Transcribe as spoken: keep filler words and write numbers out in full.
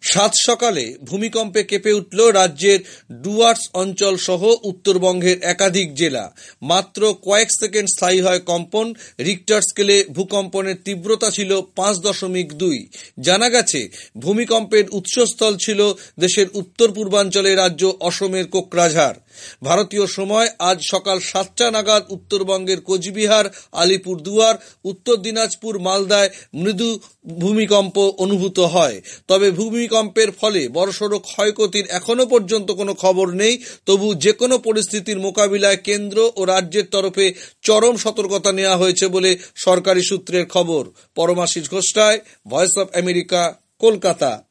সাত সকালে ভূমিকম্পে কেঁপে উঠল রাজ্যের ডুয়ার্স অঞ্চল সহ উত্তরবঙ্গের একাধিক জেলা। মাত্র কয়েক সেকেন্ড স্থায়ী হয় কম্পন। রিক্টার স্কেলে ভূকম্পনের তীব্রতা ছিল পাঁচ দশমিক দুই। জানা গেছে, ভূমিকম্পের উৎসস্থল ছিল দেশের উত্তর পূর্বাঞ্চলের রাজ্য অসমের কোকরাঝাড়। ভারতীয় সময় আজ সকাল সাতটা নাগাদ উত্তরবঙ্গের কোচবিহার, আলিপুরদুয়ার, উত্তর দিনাজপুর, মালদায় মৃদু ভূমিকম্প অনুভূত হয়। তবে ভূমিকম্পের ফলে বড়সড় ক্ষয়ক্ষতির এখনো পর্যন্ত কোনো খবর নেই। তবু যে কোনো পরিস্থিতির মোকাবিলায় কেন্দ্র ও রাজ্যের তরফে চরম সতর্কতা নেওয়া হয়েছে বলে সরকারি সূত্রের খবর। Paramashis Ghosh, voice of America, Kolkata.